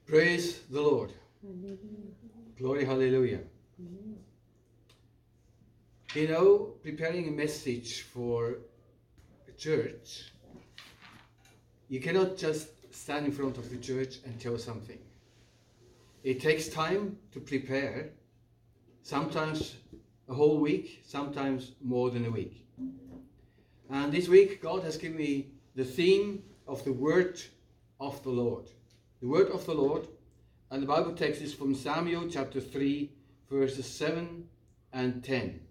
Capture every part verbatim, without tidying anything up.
Praise the Lord. Hallelujah. Glory, hallelujah. Amen. You know, preparing a message for a church, you cannot just stand in front of the church and tell something. It takes time to prepare, sometimes a whole week, sometimes more than a week. And this week, God has given me the theme of the word of the Lord. The word of the Lord, and the Bible text is from Samuel chapter three, verses seven and ten.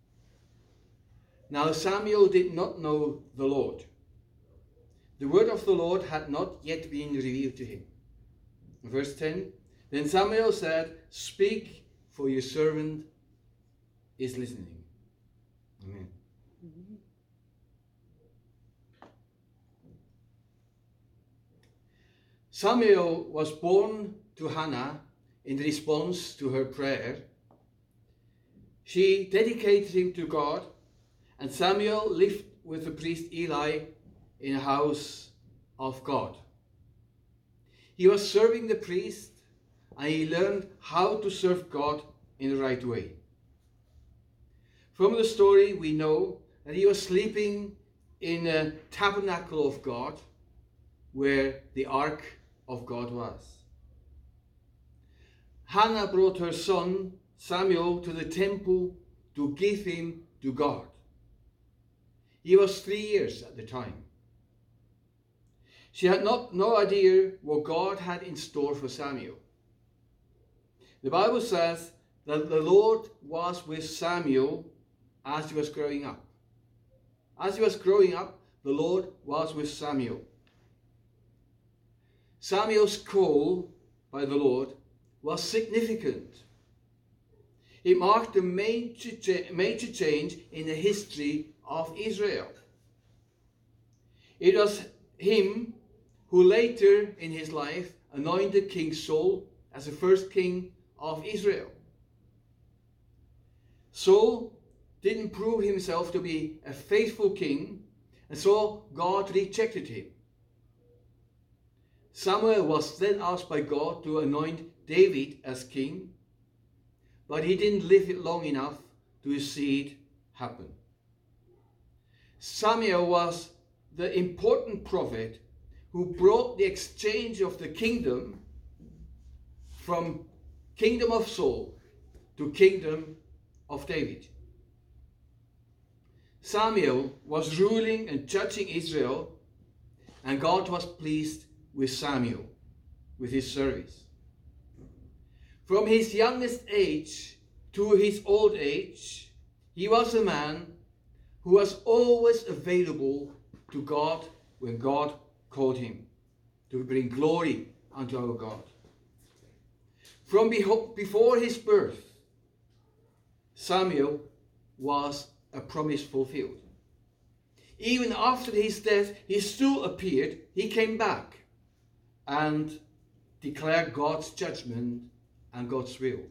Now Samuel did not know the Lord. The word of the Lord had not yet been revealed to him. Verse ten, then Samuel said, speak, for your servant is listening. Amen. Amen. Samuel was born to Hannah in response to her prayer. She dedicated him to God, and Samuel lived with the priest Eli in a house of God. He was serving the priest, and he learned how to serve God in the right way. From the story, we know that he was sleeping in a tabernacle of God, where the ark of God was. Hannah brought her son Samuel to the temple to give him to God. He was three years at the time. She had not no idea what God had in store for Samuel. The Bible says that the Lord was with Samuel as he was growing up. As he was growing up, the Lord was with Samuel. Samuel's call by the Lord was significant. It marked a major, major change in the history of Israel. It was him who later in his life anointed King Saul as the first king of Israel. Saul didn't prove himself to be a faithful king, and so God rejected him. Samuel was then asked by God to anoint David as king, but he didn't live it long enough to see it happen. Samuel was the important prophet who brought the exchange of the kingdom from kingdom of Saul to kingdom of David. Samuel was ruling and judging Israel, and God was pleased with Samuel, with his service. From his youngest age to his old age, he was a man who was always available to God when God called him to bring glory unto our God. From before his birth, Samuel was a promise fulfilled. Even after his death, he still appeared, he came back and declared God's judgment and God's will.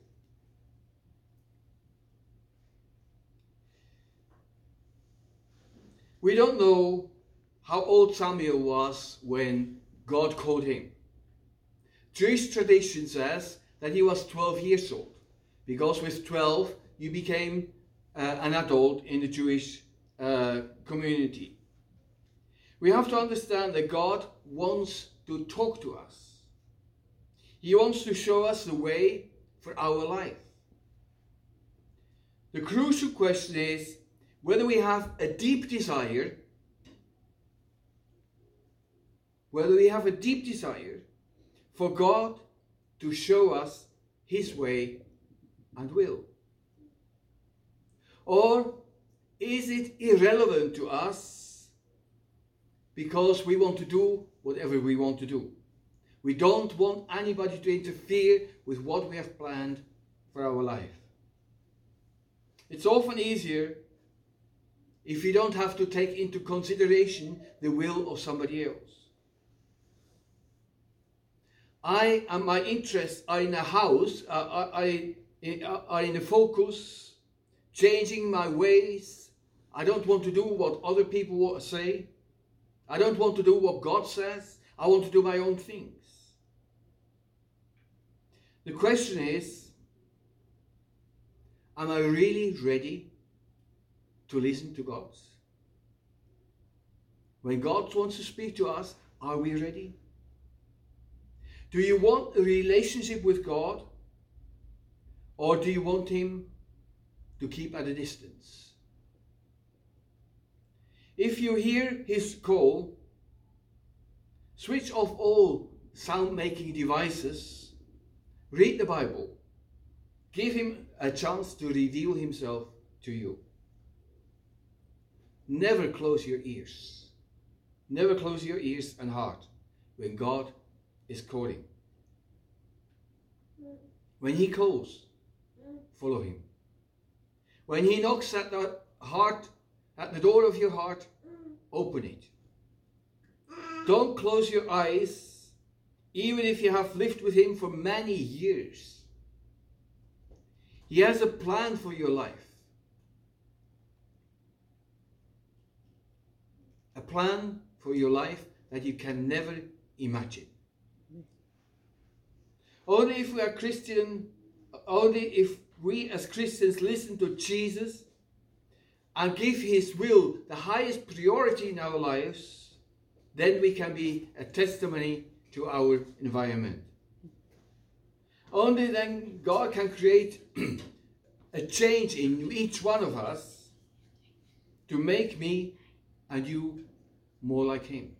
We don't know how old Samuel was when God called him. Jewish tradition says that he was twelve years old, because with twelve you became uh, an adult in the Jewish uh, community. We have to understand that God wants to talk to us. He wants to show us the way for our life. The crucial question is whether we have a deep desire, whether we have a deep desire for God to show us his way and will. Or is it irrelevant to us because we want to do whatever we want to do? We don't want anybody to interfere with what we have planned for our life. It's often easier if you don't have to take into consideration the will of somebody else. I and my interests are in a house, uh, I, I, are in a focus, changing my ways. I don't want to do what other people say. I don't want to do what God says. I want to do my own things. The question is, am I really ready to listen to God? When God wants to speak to us, are we ready? Do you want a relationship with God, or do you want Him to keep at a distance? If you hear His call, switch off all sound-making devices, read the Bible, give Him a chance to reveal Himself to you. Never close your ears. Never close your ears and heart when God is calling. When He calls, follow Him. When He knocks at the heart, at the door of your heart, open it. Don't close your eyes, even if you have lived with Him for many years. He has a plan for your life. A plan for your life that you can never imagine. Only if we are Christian, only if we as Christians listen to Jesus and give His will the highest priority in our lives, then we can be a testimony to our environment. Only then God can create a change in each one of us to make me and you more like Him.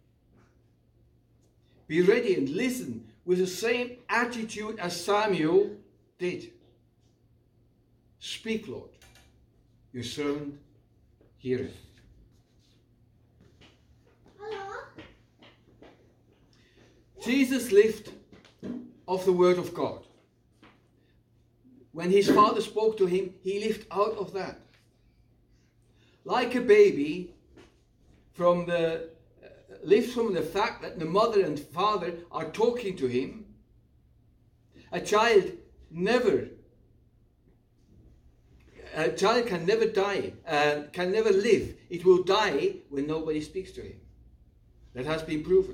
Be ready and listen with the same attitude as Samuel did. Speak, Lord, your servant heareth. Jesus lived of the Word of God. When His Father spoke to Him, He lived out of that. Like a baby, from the uh, lives from the fact that the mother and father are talking to him. A child never, a child can never die, uh, can never live. It will die when nobody speaks to him. That has been proven.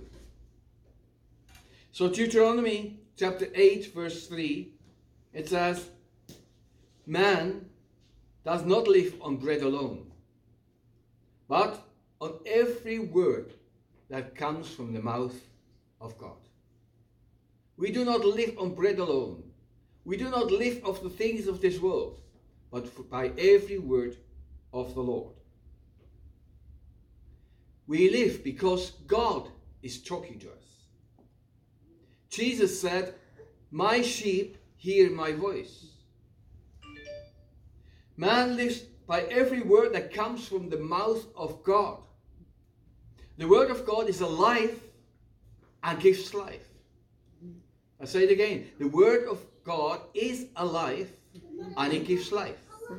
So Deuteronomy chapter eight verse three, it says, man does not live on bread alone, but on every word that comes from the mouth of God. We do not live on bread alone. We do not live of the things of this world, but by every word of the Lord. We live because God is talking to us. Jesus said, my sheep hear my voice. Man lives by every word that comes from the mouth of God. The word of God is alive and gives life. I say it again. The word of God is alive and it gives life.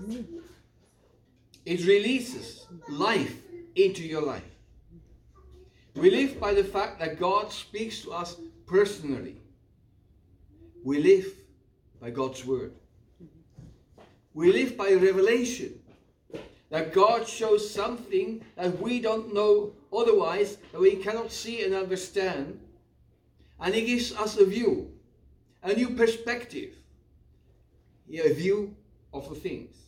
It releases life into your life. We live by the fact that God speaks to us personally. We live by God's word. We live by revelation. That God shows something that we don't know otherwise, that we cannot see and understand. And He gives us a view, a new perspective, a view of the things.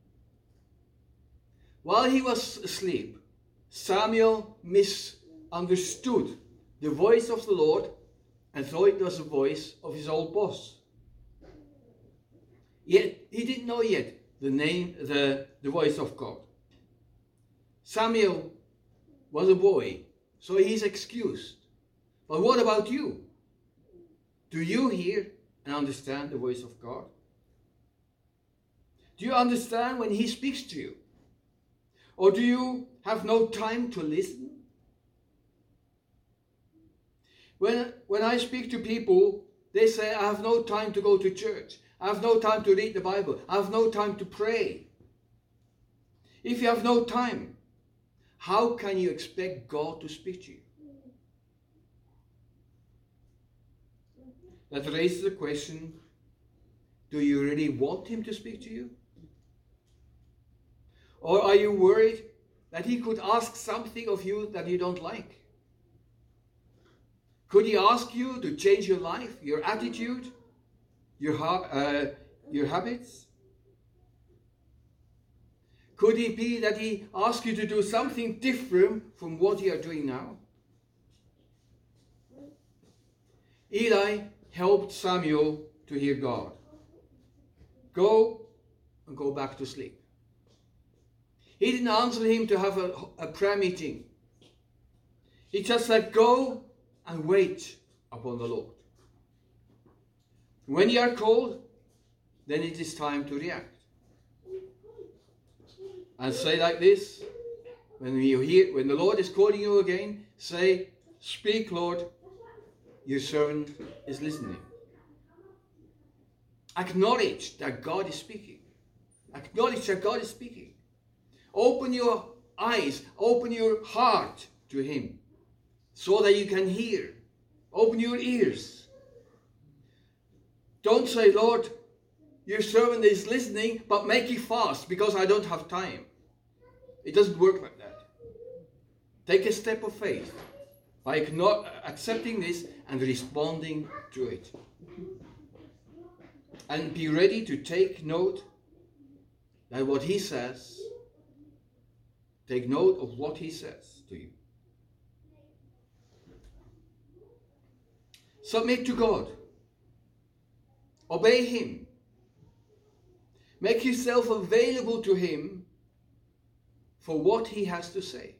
While he was asleep, Samuel misunderstood the voice of the Lord and thought it was the voice of his old boss. Yet he didn't know yet the name, the, the voice of God. Samuel was a boy, so he's excused. But what about you? Do you hear and understand the voice of God? Do you understand when He speaks to you? Or do you have no time to listen? When, when I speak to people, they say, I have no time to go to church. I have no time to read the Bible. I have no time to pray. If you have no time, how can you expect God to speak to you? That raises the question, do you really want Him to speak to you? Or are you worried that He could ask something of you that you don't like? Could He ask you to change your life, your attitude? your, ha- uh, your habits? Could it be that he asks you to do something different from what you are doing now? Eli helped Samuel to hear God. Go and go back to sleep. He didn't answer him to have a, a prayer meeting. He just said, go and wait upon the Lord. When you are called, then it is time to react. And say like this, when you hear, when the Lord is calling you again, say, speak, Lord, your servant is listening. Acknowledge that God is speaking. Acknowledge that God is speaking. Open your eyes, open your heart to Him, so that you can hear. Open your ears. Don't say, Lord, your servant is listening, but make it fast because I don't have time. It doesn't work like that. Take a step of faith by not accepting this and responding to it. And be ready to take note that what He says, take note of what He says to you. Submit to God. Obey Him. Make yourself available to Him for what He has to say.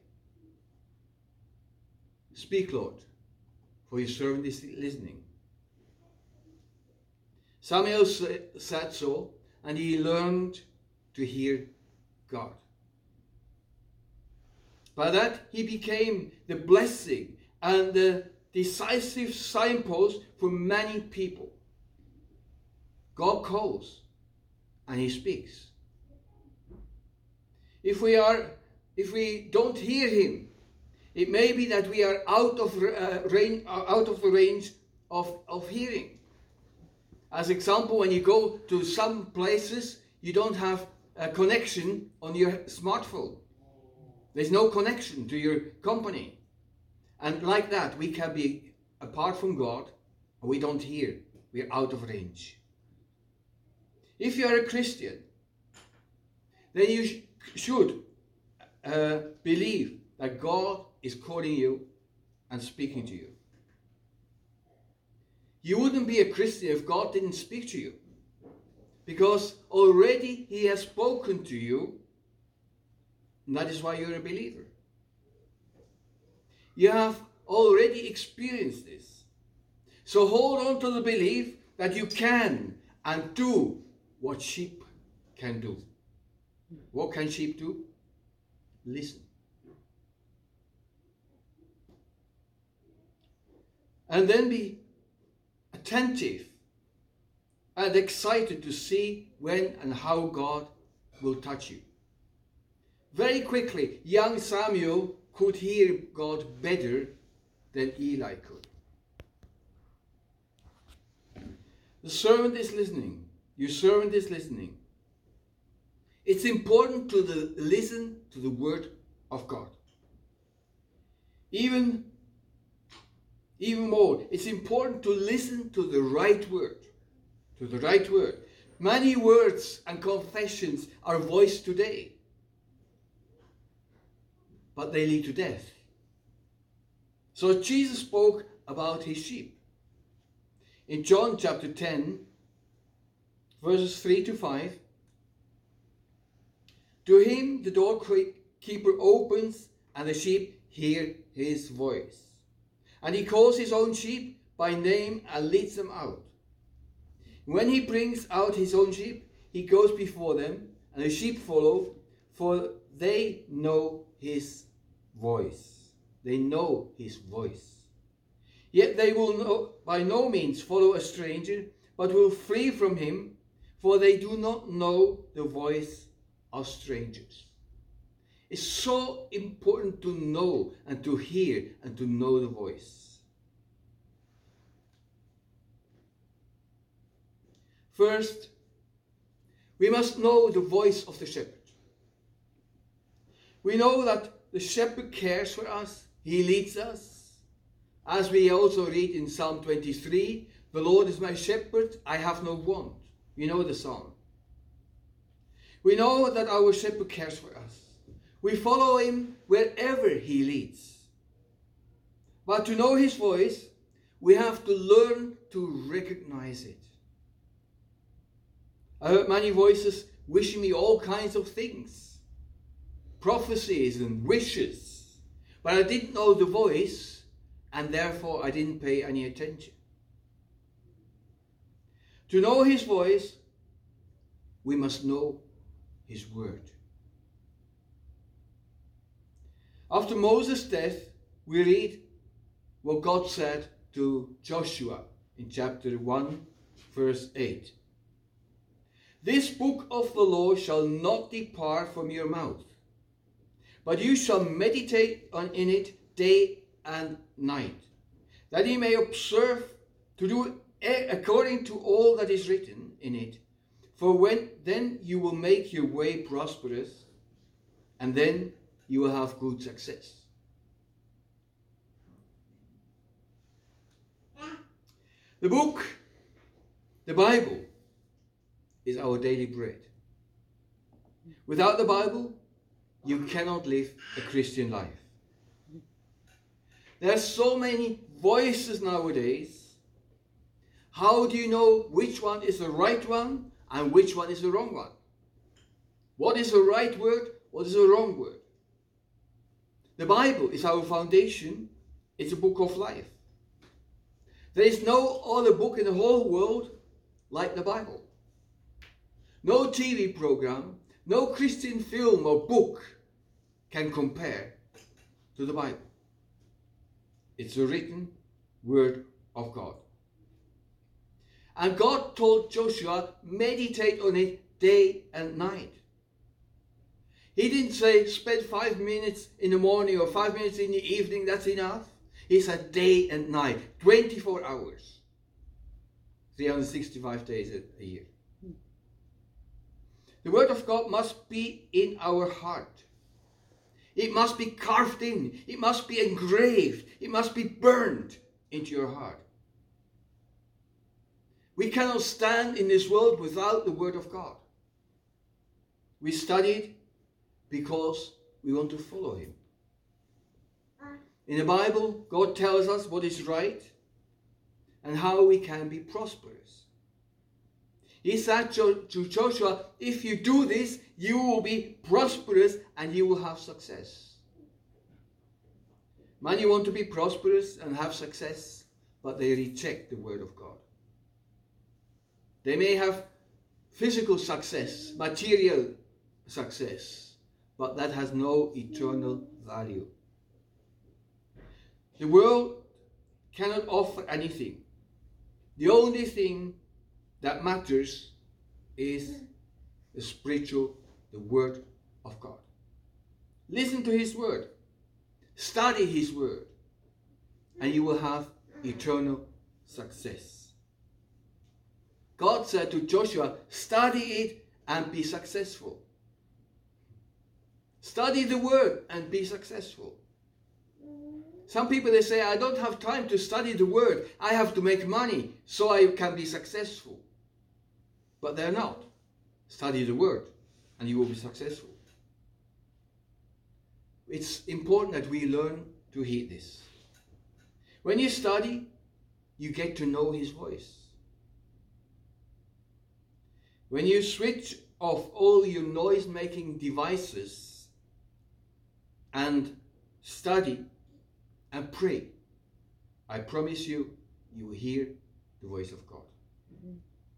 Speak, Lord, for your servant is listening. Samuel said so, and he learned to hear God. By that, he became the blessing and the decisive signpost for many people. God calls, and He speaks. If we are, if we don't hear Him, it may be that we are out of uh, range, out of the range of, of hearing. As example, when you go to some places, you don't have a connection on your smartphone. There's no connection to your company. And like that, we can be apart from God, and we don't hear. We're out of range. If you are a Christian, then you sh- should uh, believe that God is calling you and speaking to you. You wouldn't be a Christian if God didn't speak to you, because already He has spoken to you, and that is why you're a believer. You have already experienced this. So hold on to the belief that you can and do what sheep can do. What can sheep do? Listen. And then be attentive and excited to see when and how God will touch you. Very quickly, young Samuel could hear God better than Eli could. The servant is listening. Your servant is listening. It's important to the, listen to the word of God. Even, even more, it's important to listen to the right word. To the right word. Many words and confessions are voiced today, but they lead to death. So Jesus spoke about His sheep. In John chapter ten, verses three to five, to Him the doorkeeper opens, and the sheep hear His voice. And He calls His own sheep by name and leads them out. When He brings out His own sheep, He goes before them, and the sheep follow, for they know His voice. They know His voice. Yet they will no, by no means follow a stranger, but will flee from him, for they do not know the voice of strangers. It's so important to know and to hear and to know the voice. First, we must know the voice of the shepherd. We know that the shepherd cares for us. He leads us. As we also read in Psalm twenty-three, The Lord is my shepherd, I have no want. You know the song. We know that our shepherd cares for us. We follow him wherever he leads. But to know his voice, we have to learn to recognize it. I heard many voices wishing me all kinds of things, prophecies and wishes, but I didn't know the voice, and therefore I didn't pay any attention. To know his voice, we must know his word. After Moses' death, we read what God said to Joshua in chapter one, verse eight. This book of the law shall not depart from your mouth, but you shall meditate on in it day and night, that ye may observe to do according to all that is written in it. For when then you will make your way prosperous, and then you will have good success. The book, the Bible, is our daily bread. Without the Bible, you cannot live a Christian life. There are so many voices nowadays. How do you know which one is the right one and which one is the wrong one? What is the right word? What is the wrong word? The Bible is our foundation. It's a book of life. There is no other book in the whole world like the Bible. No T V program, no Christian film or book can compare to the Bible. It's the written word of God. And God told Joshua, meditate on it day and night. He didn't say, spend five minutes in the morning or five minutes in the evening, that's enough. He said day and night, twenty-four hours, three hundred sixty-five days a year. The word of God must be in our heart. It must be carved in. It must be engraved. It must be burned into your heart. We cannot stand in this world without the word of God. We study it because we want to follow him. In the Bible, God tells us what is right and how we can be prosperous. He said to Joshua, if you do this, you will be prosperous and you will have success. Many want to be prosperous and have success, but they reject the word of God. They may have physical success, material success, but that has no eternal value. The world cannot offer anything. The only thing that matters is the spiritual, the word of God. Listen to his word. Study his word. And you will have eternal success. God said to Joshua, study it and be successful. Study the word and be successful. Some people, they say, I don't have time to study the word. I have to make money so I can be successful. But they're not. Study the word and you will be successful. It's important that we learn to hear this. When you study, you get to know his voice. When you switch off all your noise-making devices and study and pray, I promise you, you will hear the voice of God. Mm-hmm.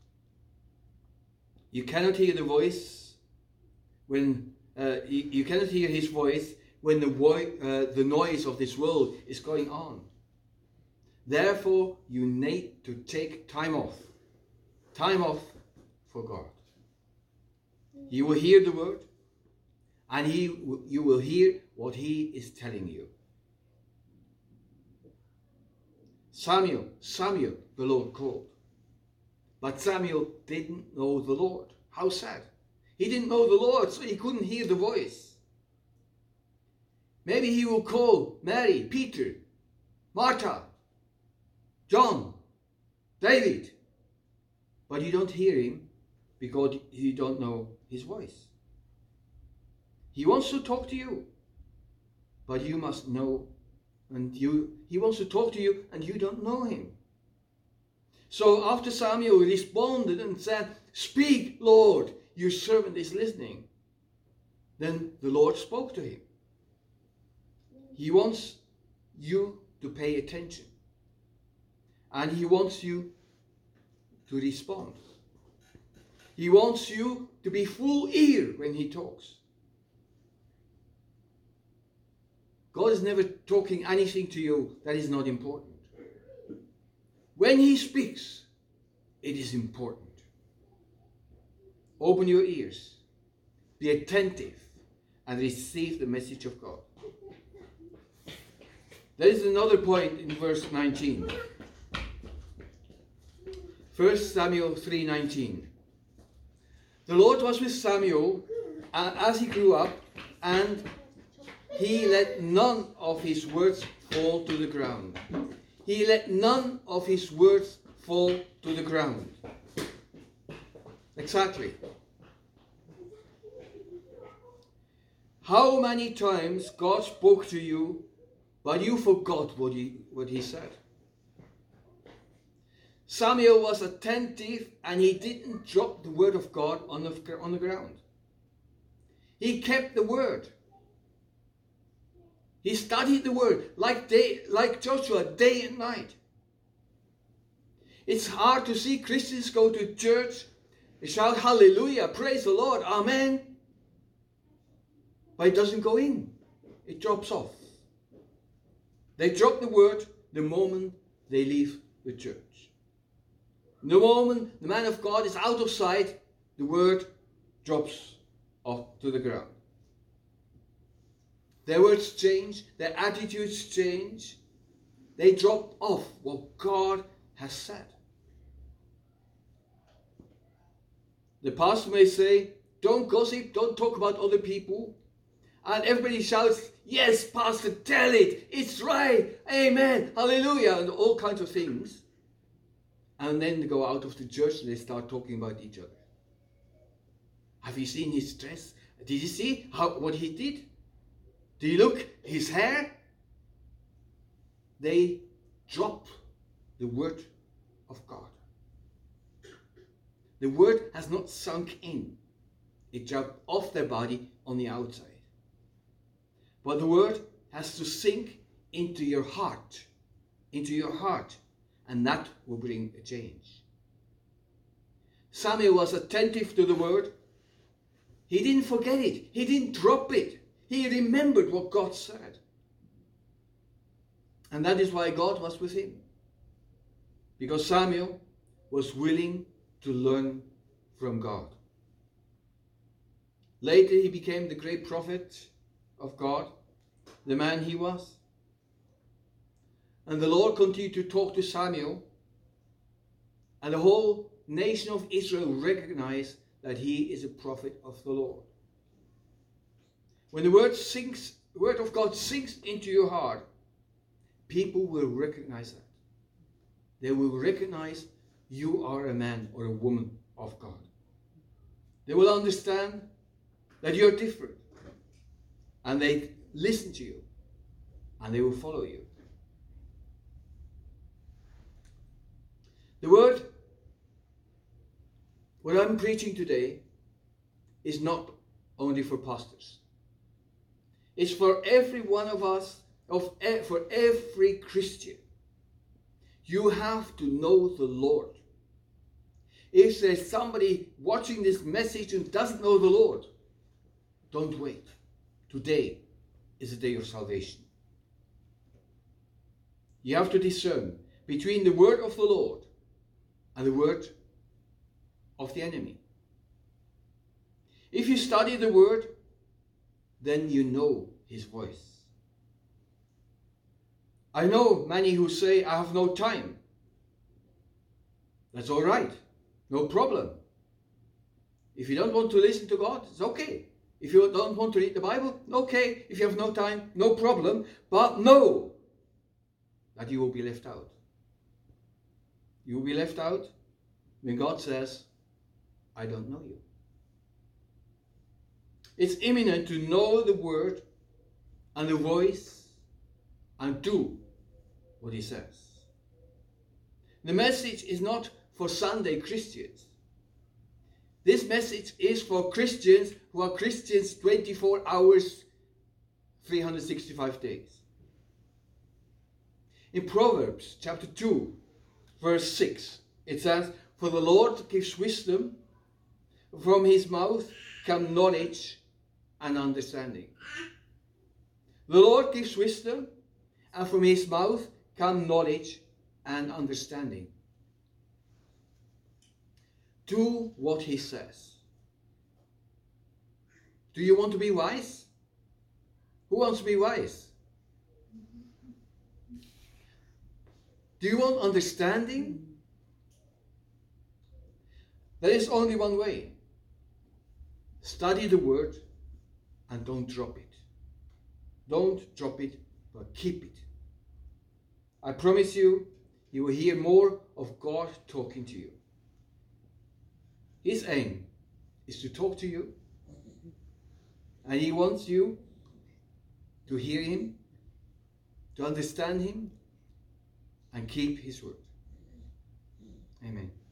You cannot hear the voice when uh, you, you cannot hear his voice when the vo- uh, the noise of this world is going on. Therefore, you need to take time off, time off for God. You will hear the word, and he you will hear what he is telling you. Samuel, Samuel, the Lord called. But Samuel didn't know the Lord. How sad. He didn't know the Lord, so he couldn't hear the voice. Maybe he will call Mary, Peter, Martha, John, David. But you don't hear him because you don't know his voice. He wants to talk to you, but you must know, and you he wants to talk to you and you don't know him. So after Samuel responded and said, "Speak, Lord, your servant is listening," then the Lord spoke to him. He wants you to pay attention, and he wants you to respond. He wants you to be full ear when he talks. God is never talking anything to you that is not important. When he speaks, it is important. Open your ears, be attentive, and receive the message of God. There is another point in verse nineteen. First Samuel three nineteen. The Lord was with Samuel as he grew up, and he let none of his words fall to the ground. He let none of his words fall to the ground. Exactly. How many times God spoke to you, but you forgot what he, what he said? Samuel was attentive and he didn't drop the word of God on the, on the ground. He kept the word. He studied the word like, day, like Joshua, day and night. It's hard to see Christians go to church, shout hallelujah, praise the Lord, amen. But it doesn't go in. It drops off. They drop the word the moment they leave the church. The moment the man of God is out of sight, the word drops off to the ground. Their words change, their attitudes change. They drop off what God has said. The pastor may say, don't gossip, don't talk about other people. And everybody shouts, yes, pastor, tell it, it's right, amen, hallelujah, and all kinds of things. And then they go out of the church and they start talking about each other. Have you seen his dress? Did you see how what he did? Do you look his hair? They drop the word of God. The word has not sunk in. It dropped off their body on the outside. But the word has to sink into your heart, into your heart, and that will bring a change. Samuel was attentive to the word. He didn't forget it. He didn't drop it. He remembered what God said. And that is why God was with him. Because Samuel was willing to learn from God. Later he became the great prophet of God, the man he was. And the Lord continued to talk to Samuel, and the whole nation of Israel recognized that he is a prophet of the Lord. When the word sinks, the word of God sinks into your heart, people will recognize that. They will recognize you are a man or a woman of God. They will understand that you're different, and they listen to you, and they will follow you. The word, what I'm preaching today, is not only for pastors. It's for every one of us, of for every Christian. You have to know the Lord. If there's somebody watching this message who doesn't know the Lord, don't wait. Today is a day of salvation. You have to discern between the word of the Lord and the word of the enemy. If you study the word, then you know his voice. I know many who say, I have no time. That's all right. No problem. If you don't want to listen to God, it's okay. If you don't want to read the Bible, okay. If you have no time, no problem. But know that you will be left out. You will be left out when God says, I don't know you. It's imminent to know the word and the voice and do what he says. The message is not for Sunday Christians. This message is for Christians who are Christians twenty-four hours, three hundred sixty-five days. In Proverbs chapter two, verse six, it says, for the Lord gives wisdom, from his mouth come knowledge and understanding. The Lord gives wisdom, and from his mouth come knowledge and understanding. Do what he says. Do you want to be wise? Who wants to be wise? Do you want understanding? There is only one way. Study the word and don't drop it. Don't drop it, but keep it. I promise you, you will hear more of God talking to you. His aim is to talk to you, and he wants you to hear him, to understand him, and keep his word. Amen.